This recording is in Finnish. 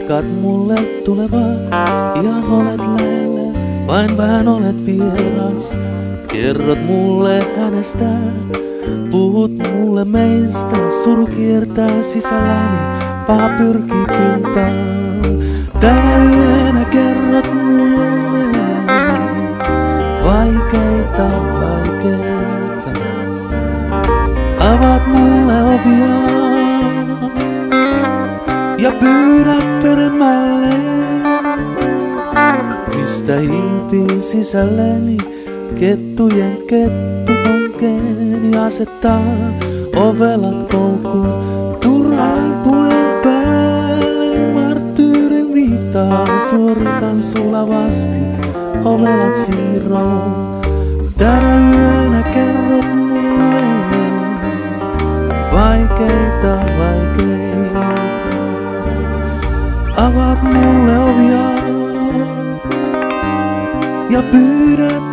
Viskat mulle tulevaa, ihan olet lähellä, vain vähän olet vieras. Kerrot mulle hänestä, puhut mulle meistä, suru kiertää sisälläni, paha pyrkii pintaan. Tänä yönä kerrot mulle vaikeita. Avaat mulle ovia ja pyydät peremmälle. Mistä hiipii sisälleni kettujen kettuponkeen ja asettaa ovelat koukkuun. Turhain tuen päälle marttyyrin viittaa, suoritan sulavasti ovelat siirroon. Tänä yönä kerrot mulle vaikeita. Avaat mulle ovia ja pyydät